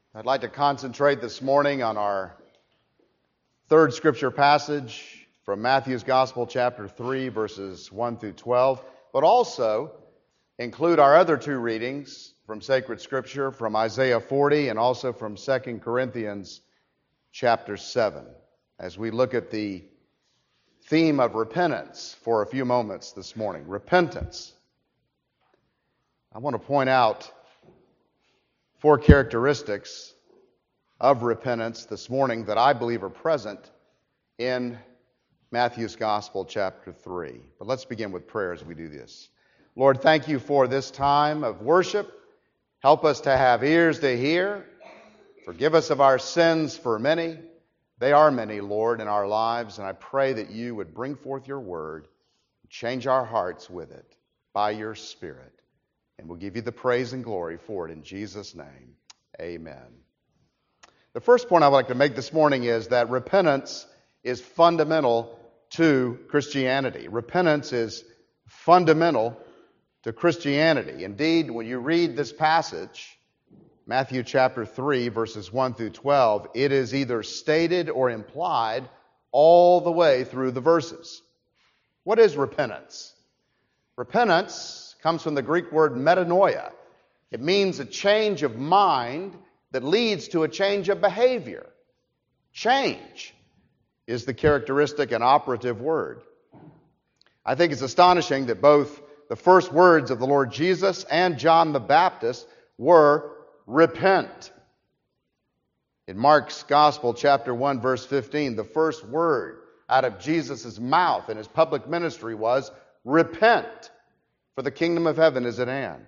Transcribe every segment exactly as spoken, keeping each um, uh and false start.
I'd like to concentrate this morning on our third scripture passage from Matthew's Gospel, chapter three, verses one through twelve, but also include our other two readings from sacred scripture, from Isaiah forty and also from Second Corinthians chapter seven, as we look at the theme of repentance for a few moments this morning. Repentance. I want to point out four characteristics of repentance this morning that I believe are present in Matthew's Gospel, chapter three. But let's begin with prayer as we do this. Lord, thank you for this time of worship. Help us to have ears to hear. Forgive us of our sins for many. They are many, Lord, in our lives, and I pray that you would bring forth your word, change our hearts with it by your Spirit. And we'll give you the praise and glory for it in Jesus' name. Amen. The first point I would like to make this morning is that repentance is fundamental to Christianity. Repentance is fundamental to Christianity. Indeed, when you read this passage, Matthew chapter three, verses one through twelve, it is either stated or implied all the way through the verses. What is repentance? Repentance comes from the Greek word metanoia. It means a change of mind that leads to a change of behavior. Change is the characteristic and operative word. I think it's astonishing that both the first words of the Lord Jesus and John the Baptist were repent. In Mark's Gospel, chapter one, verse fifteen, the first word out of Jesus' mouth in his public ministry was repent, for the kingdom of heaven is at hand.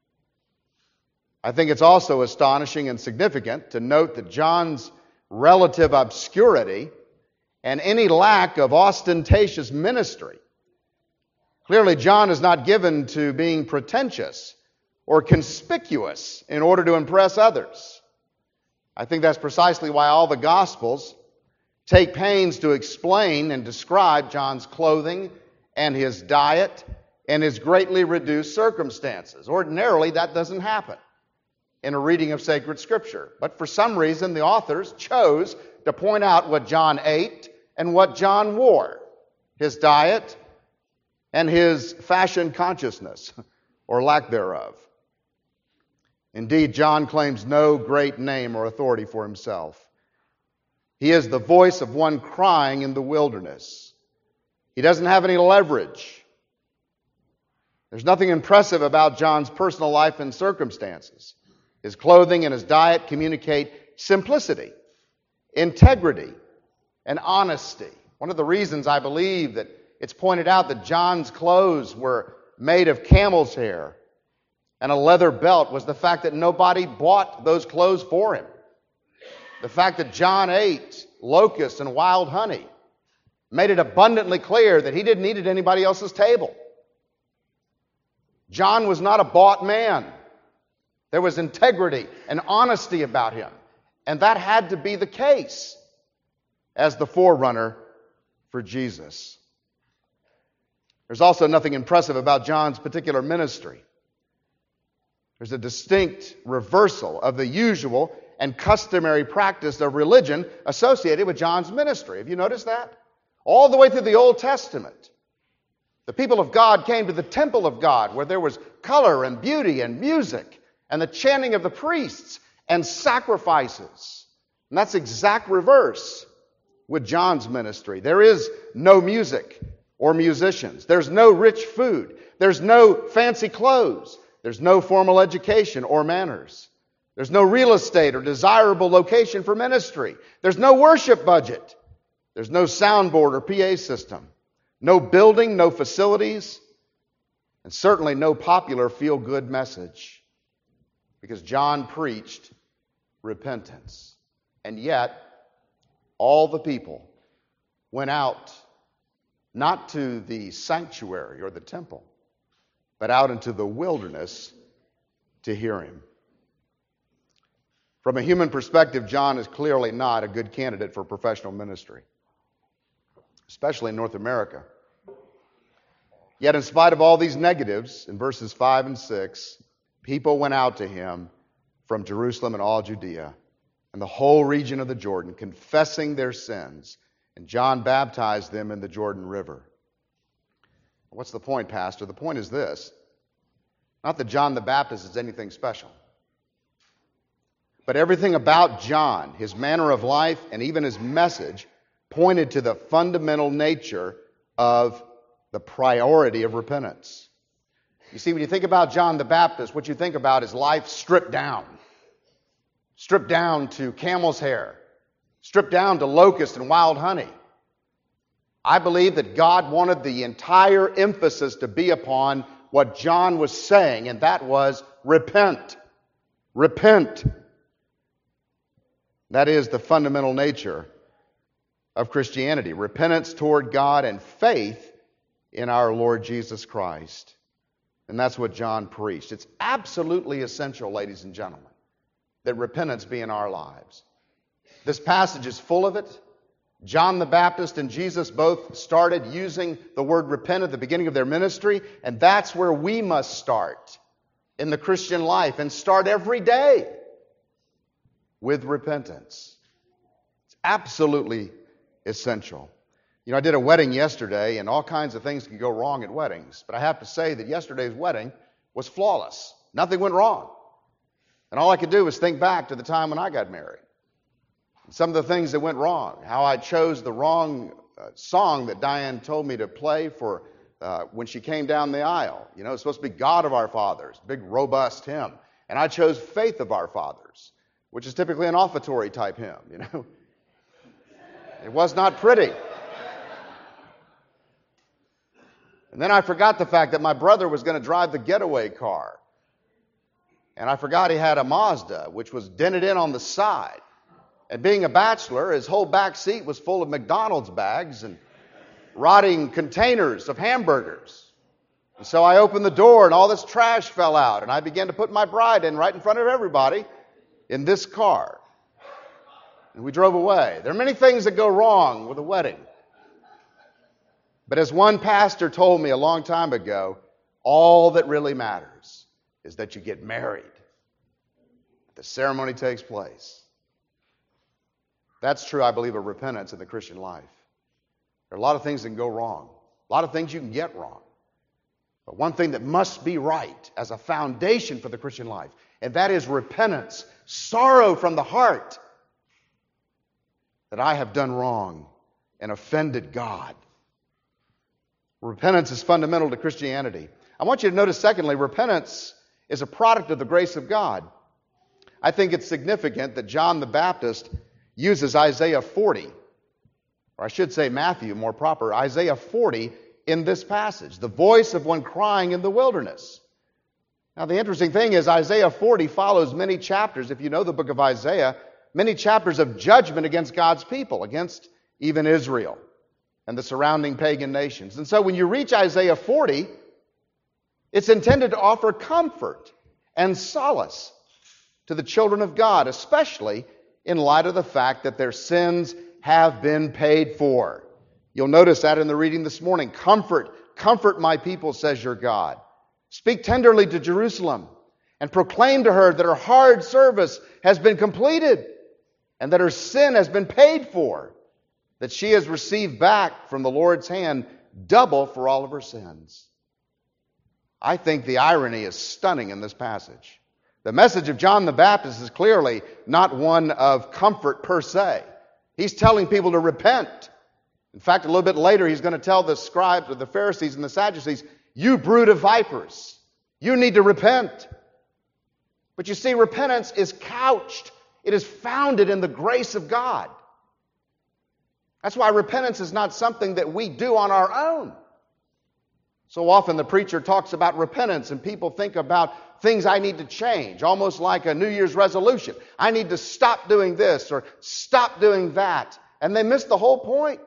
I think it's also astonishing and significant to note that John's relative obscurity and any lack of ostentatious ministry. Clearly, John is not given to being pretentious or conspicuous in order to impress others. I think that's precisely why all the Gospels take pains to explain and describe John's clothing and his diet and his greatly reduced circumstances. Ordinarily, that doesn't happen in a reading of sacred scripture. But for some reason, the authors chose to point out what John ate and what John wore, his diet and his fashion consciousness, or lack thereof. Indeed, John claims no great name or authority for himself. He is the voice of one crying in the wilderness. He doesn't have any leverage. There's nothing impressive about John's personal life and circumstances. His clothing and his diet communicate simplicity, integrity, and honesty. One of the reasons I believe that it's pointed out that John's clothes were made of camel's hair and a leather belt was the fact that nobody bought those clothes for him. The fact that John ate locusts and wild honey made it abundantly clear that he didn't eat at anybody else's table. John was not a bought man. There was integrity and honesty about him. And that had to be the case as the forerunner for Jesus. There's also nothing impressive about John's particular ministry. There's a distinct reversal of the usual and customary practice of religion associated with John's ministry. Have you noticed that? All the way through the Old Testament, the people of God came to the temple of God where there was color and beauty and music and the chanting of the priests and sacrifices. And that's exact reverse with John's ministry. There is no music or musicians. There's no rich food. There's no fancy clothes. There's no formal education or manners. There's no real estate or desirable location for ministry. There's no worship budget. There's no soundboard or P A system. No building, no facilities, and certainly no popular feel-good message. Because John preached repentance. And yet, all the people went out, not to the sanctuary or the temple, but out into the wilderness to hear him. From a human perspective, John is clearly not a good candidate for professional ministry, especially in North America. Yet in spite of all these negatives, in verses five and six, people went out to him from Jerusalem and all Judea and the whole region of the Jordan, confessing their sins. And John baptized them in the Jordan River. What's the point, Pastor? The point is this. Not that John the Baptist is anything special. But everything about John, his manner of life, and even his message, pointed to the fundamental nature of the priority of repentance. You see, when you think about John the Baptist, what you think about is life stripped down. Stripped down to camel's hair. Stripped down to locust and wild honey. I believe that God wanted the entire emphasis to be upon what John was saying, and that was repent. Repent. That is the fundamental nature of Christianity. Repentance toward God and faith in our Lord Jesus Christ. And that's what John preached. It's absolutely essential, ladies and gentlemen, that repentance be in our lives. This passage is full of it. John the Baptist and Jesus both started using the word repent at the beginning of their ministry, and that's where we must start in the Christian life, and start every day with repentance. It's absolutely essential. You know, I did a wedding yesterday, and all kinds of things can go wrong at weddings, but I have to say that yesterday's wedding was flawless. Nothing went wrong. And all I could do was think back to the time when I got married. Some of the things that went wrong, how I chose the wrong uh, song that Diane told me to play for uh, when she came down the aisle. You know, it's supposed to be God of Our Fathers, big robust hymn. And I chose Faith of Our Fathers, which is typically an offertory type hymn, you know. It was not pretty. And then I forgot the fact that my brother was going to drive the getaway car. And I forgot he had a Mazda, which was dented in on the side. And being a bachelor, his whole back seat was full of McDonald's bags and rotting containers of hamburgers. And so I opened the door and all this trash fell out. And I began to put my bride in right in front of everybody in this car. And we drove away. There are many things that go wrong with a wedding. But as one pastor told me a long time ago, all that really matters is that you get married. The ceremony takes place. That's true, I believe, of repentance in the Christian life. There are a lot of things that can go wrong. A lot of things you can get wrong. But one thing that must be right as a foundation for the Christian life, and that is repentance, sorrow from the heart that I have done wrong and offended God. Repentance is fundamental to Christianity. I want you to notice, secondly, repentance is a product of the grace of God. I think it's significant that John the Baptist uses Isaiah forty, or I should say Matthew, more proper, Isaiah forty in this passage, the voice of one crying in the wilderness. Now, the interesting thing is Isaiah forty follows many chapters, if you know the book of Isaiah, many chapters of judgment against God's people, against even Israel and the surrounding pagan nations. And so when you reach Isaiah forty, it's intended to offer comfort and solace to the children of God, especially in light of the fact that their sins have been paid for. You'll notice that in the reading this morning. Comfort, comfort my people, says your God. Speak tenderly to Jerusalem and proclaim to her that her hard service has been completed and that her sin has been paid for, that she has received back from the Lord's hand double for all of her sins. I think the irony is stunning in this passage. The message of John the Baptist is clearly not one of comfort per se. He's telling people to repent. In fact, a little bit later, he's going to tell the scribes or the Pharisees and the Sadducees, you brood of vipers, you need to repent. But you see, repentance is couched. It is founded in the grace of God. That's why repentance is not something that we do on our own. So often the preacher talks about repentance and people think about things I need to change, almost like a New Year's resolution. I need to stop doing this or stop doing that. And they miss the whole point.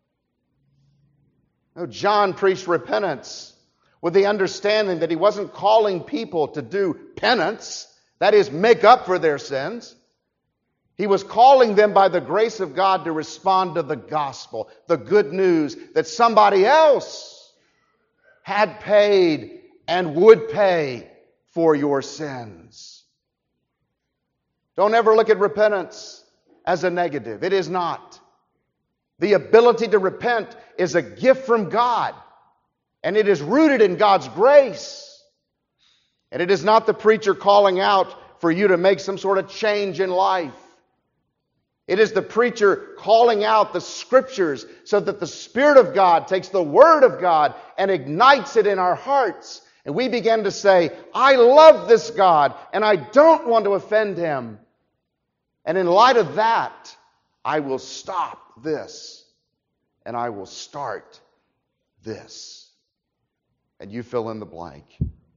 No, John preached repentance with the understanding that he wasn't calling people to do penance, that is, make up for their sins. He was calling them by the grace of God to respond to the gospel, the good news that somebody else had paid and would pay for your sins. Don't ever look at repentance as a negative. It is not. The ability to repent is a gift from God, and it is rooted in God's grace. And it is not the preacher calling out for you to make some sort of change in life. It is the preacher calling out the Scriptures so that the Spirit of God takes the Word of God and ignites it in our hearts. And we begin to say, I love this God and I don't want to offend Him. And in light of that, I will stop this and I will start this. And you fill in the blank.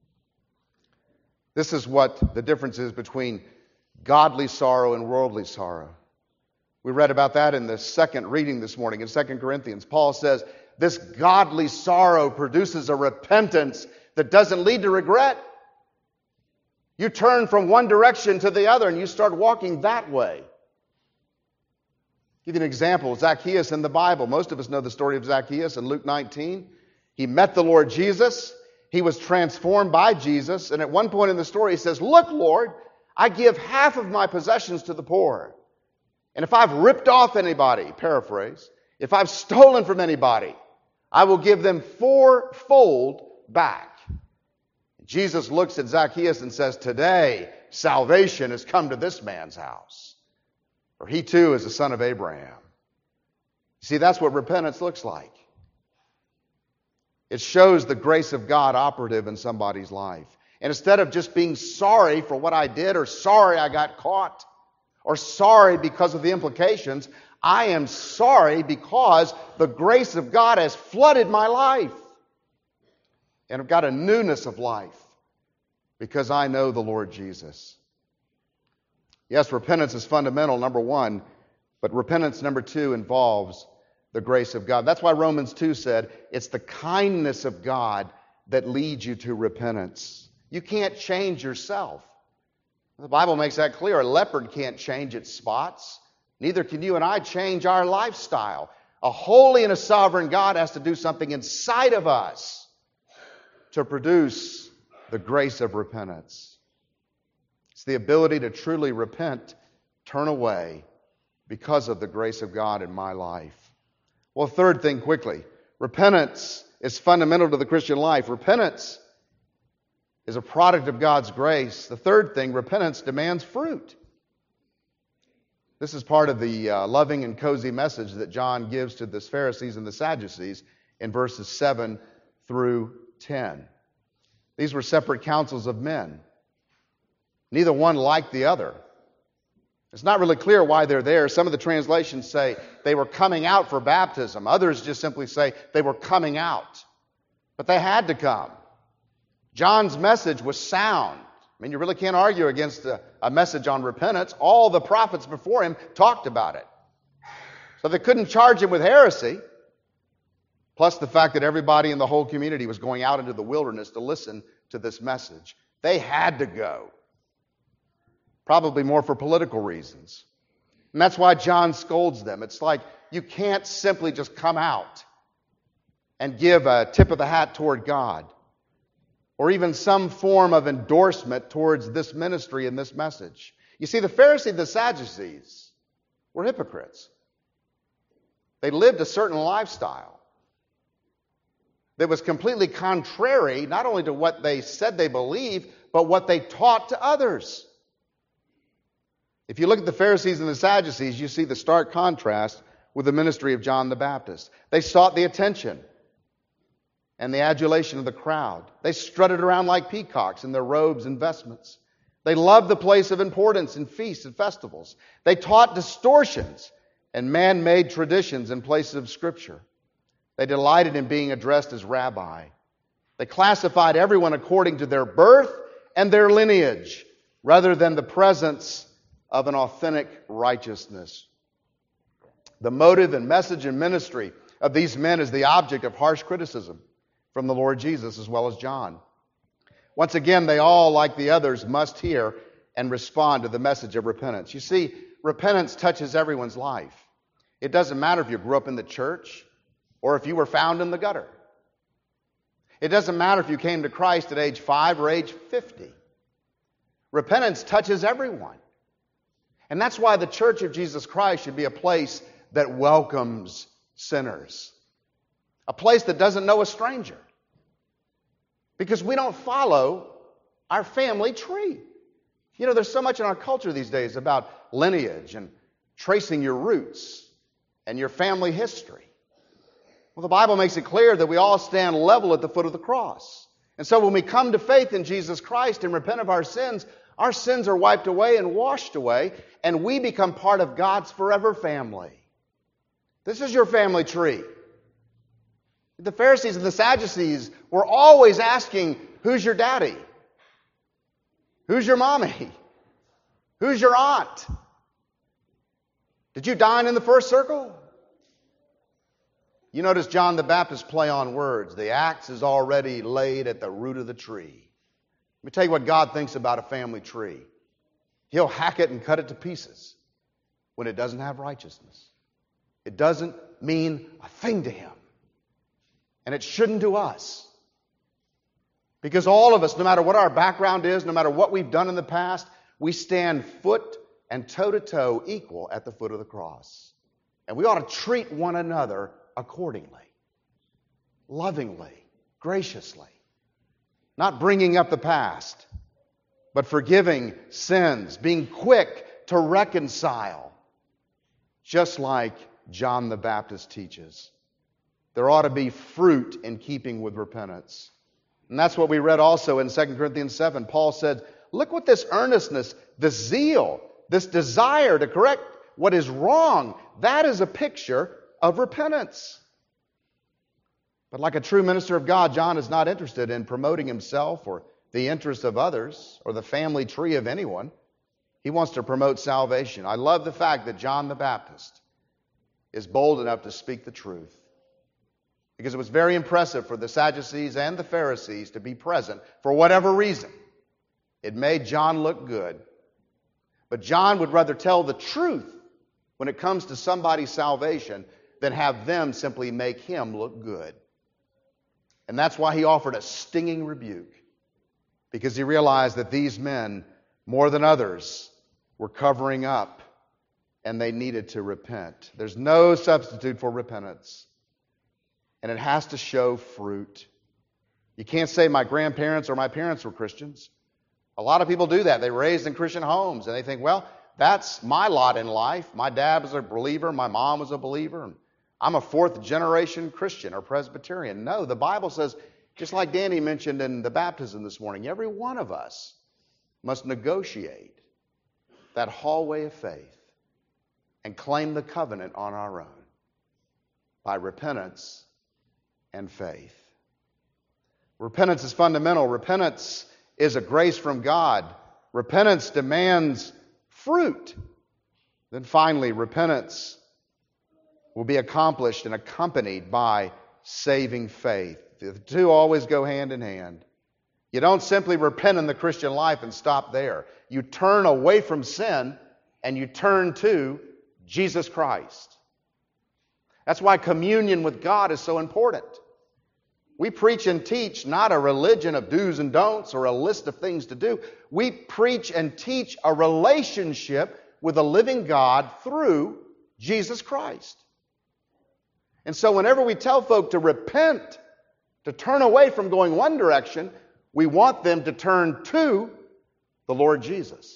This is what the difference is between godly sorrow and worldly sorrow. We read about that in the second reading this morning in Second Corinthians. Paul says, this godly sorrow produces a repentance that doesn't lead to regret. You turn from one direction to the other and you start walking that way. I'll give you an example. Zacchaeus in the Bible. Most of us know the story of Zacchaeus in Luke nineteen. He met the Lord Jesus. He was transformed by Jesus. And at one point in the story, he says, look, Lord, I give half of my possessions to the poor. And if I've ripped off anybody, paraphrase, if I've stolen from anybody, I will give them fourfold back. Jesus looks at Zacchaeus and says, today salvation has come to this man's house. For he too is a son of Abraham. See, that's what repentance looks like. It shows the grace of God operative in somebody's life. And instead of just being sorry for what I did, or sorry I got caught, or sorry because of the implications, I am sorry because the grace of God has flooded my life. And I've got a newness of life because I know the Lord Jesus. Yes, repentance is fundamental, number one, but repentance, number two, involves the grace of God. That's why Romans two said, it's the kindness of God that leads you to repentance. You can't change yourself. The Bible makes that clear. A leopard can't change its spots. Neither can you and I change our lifestyle. A holy and a sovereign God has to do something inside of us to produce the grace of repentance. It's the ability to truly repent, turn away, because of the grace of God in my life. Well, third thing quickly. Repentance is fundamental to the Christian life. Repentance is a product of God's grace. The third thing, repentance demands fruit. This is part of the uh, loving and cozy message that John gives to the Pharisees and the Sadducees in verses seven through ten. These were separate councils of men. Neither one liked the other. It's not really clear why they're there. Some of the translations say they were coming out for baptism. Others just simply say they were coming out. But they had to come. John's message was sound. I mean, you really can't argue against a, a message on repentance. All the prophets before him talked about it. So they couldn't charge him with heresy. Plus the fact that everybody in the whole community was going out into the wilderness to listen to this message. They had to go. Probably more for political reasons. And that's why John scolds them. It's like you can't simply just come out and give a tip of the hat toward God, or even some form of endorsement towards this ministry and this message. You see, the Pharisees and the Sadducees were hypocrites. They lived a certain lifestyle that was completely contrary not only to what they said they believed, but what they taught to others. If you look at the Pharisees and the Sadducees, you see the stark contrast with the ministry of John the Baptist. They sought the attention and the adulation of the crowd. They strutted around like peacocks in their robes and vestments. They loved the place of importance in feasts and festivals. They taught distortions and man-made traditions in places of Scripture. They delighted in being addressed as rabbi. They classified everyone according to their birth and their lineage, rather than the presence of an authentic righteousness. The motive and message and ministry of these men is the object of harsh criticism from the Lord Jesus as well as John. Once again, they all, like the others, must hear and respond to the message of repentance. You see, repentance touches everyone's life. It doesn't matter if you grew up in the church or if you were found in the gutter. It doesn't matter if you came to Christ at age five or age fifty. Repentance touches everyone. And that's why the Church of Jesus Christ should be a place that welcomes sinners. A place that doesn't know a stranger. Because we don't follow our family tree. You know, there's so much in our culture these days about lineage and tracing your roots and your family history. Well, the Bible makes it clear that we all stand level at the foot of the cross. And so when we come to faith in Jesus Christ and repent of our sins, our sins are wiped away and washed away, and we become part of God's forever family. This is your family tree. The Pharisees and the Sadducees were always asking, who's your daddy? Who's your mommy? Who's your aunt? Did you dine in the first circle? You notice John the Baptist play on words. The axe is already laid at the root of the tree. Let me tell you what God thinks about a family tree. He'll hack it and cut it to pieces when it doesn't have righteousness. It doesn't mean a thing to Him. And it shouldn't to us. Because all of us, no matter what our background is, no matter what we've done in the past, we stand foot and toe-to-toe equal at the foot of the cross. And we ought to treat one another accordingly. Lovingly, graciously. Not bringing up the past, but forgiving sins, being quick to reconcile. Just like John the Baptist teaches. There ought to be fruit in keeping with repentance. And that's what we read also in Second Corinthians seven. Paul said, look what this earnestness, this zeal, this desire to correct what is wrong, that is a picture of repentance. But like a true minister of God, John is not interested in promoting himself or the interests of others or the family tree of anyone. He wants to promote salvation. I love the fact that John the Baptist is bold enough to speak the truth. Because it was very impressive for the Sadducees and the Pharisees to be present for whatever reason. It made John look good. But John would rather tell the truth when it comes to somebody's salvation than have them simply make him look good. And that's why he offered a stinging rebuke. Because he realized that these men, more than others, were covering up and they needed to repent. There's no substitute for repentance. And it has to show fruit. You can't say my grandparents or my parents were Christians. A lot of people do that. They were raised in Christian homes and they think, well, that's my lot in life. My dad was a believer. My mom was a believer. And I'm a fourth generation Christian or Presbyterian. No, the Bible says, just like Danny mentioned in the baptism this morning, every one of us must negotiate that hallway of faith and claim the covenant on our own by repentance and faith. Repentance is fundamental. Repentance is a grace from God. Repentance demands fruit. Then finally, repentance will be accomplished and accompanied by saving faith. The two always go hand in hand. You don't simply repent in the Christian life and stop there. You turn away from sin and you turn to Jesus Christ. That's why communion with God is so important. We preach and teach not a religion of do's and don'ts or a list of things to do. We preach and teach a relationship with a living God through Jesus Christ. And so whenever we tell folk to repent, to turn away from going one direction, we want them to turn to the Lord Jesus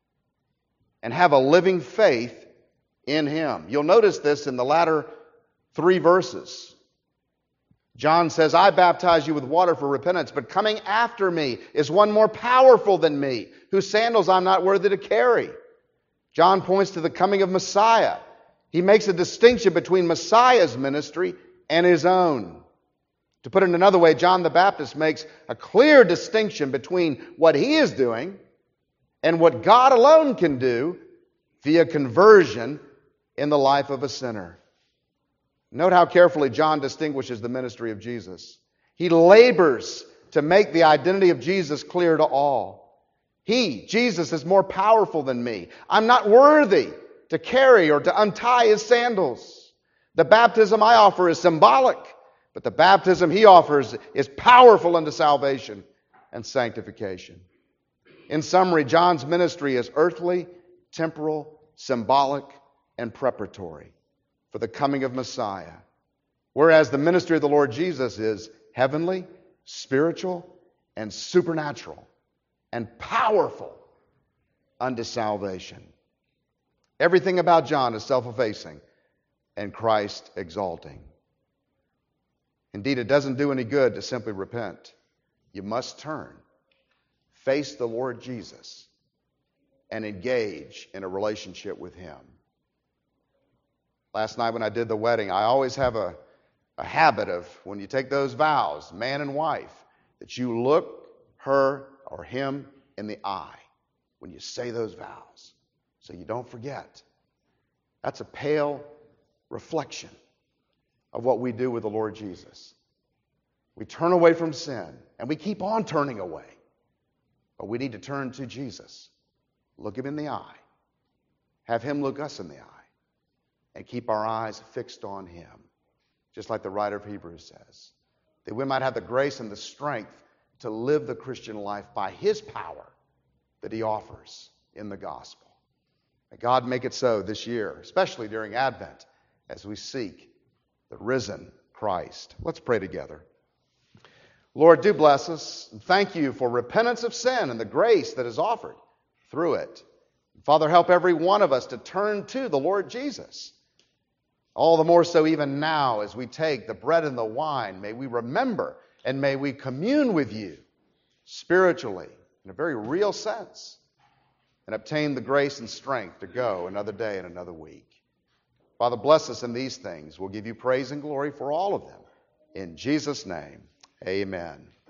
and have a living faith in Him. You'll notice this in the latter three verses. John says, I baptize you with water for repentance, but coming after me is one more powerful than me, whose sandals I'm not worthy to carry. John points to the coming of Messiah. He makes a distinction between Messiah's ministry and his own. To put it another way, John the Baptist makes a clear distinction between what he is doing and what God alone can do via conversion in the life of a sinner. Note how carefully John distinguishes the ministry of Jesus. He labors to make the identity of Jesus clear to all. He, Jesus, is more powerful than me. I'm not worthy to carry or to untie his sandals. The baptism I offer is symbolic, but the baptism he offers is powerful unto salvation and sanctification. In summary, John's ministry is earthly, temporal, symbolic, and preparatory for the coming of Messiah. Whereas the ministry of the Lord Jesus is heavenly, spiritual, and supernatural, and powerful unto salvation. Everything about John is self-effacing and Christ exalting. Indeed, it doesn't do any good to simply repent. You must turn, face the Lord Jesus, and engage in a relationship with Him. Last night when I did the wedding, I always have a, a habit of, when you take those vows, man and wife, that you look her or him in the eye when you say those vows, so you don't forget. That's a pale reflection of what we do with the Lord Jesus. We turn away from sin, and we keep on turning away. But we need to turn to Jesus, look Him in the eye, have Him look us in the eye, and keep our eyes fixed on Him, just like the writer of Hebrews says, that we might have the grace and the strength to live the Christian life by His power that He offers in the gospel. May God make it so this year, especially during Advent, as we seek the risen Christ. Let's pray together. Lord, do bless us, and thank You for repentance of sin and the grace that is offered through it. Father, help every one of us to turn to the Lord Jesus. All the more so even now as we take the bread and the wine, may we remember and may we commune with You spiritually in a very real sense and obtain the grace and strength to go another day and another week. Father, bless us in these things. We'll give You praise and glory for all of them. In Jesus' name, amen.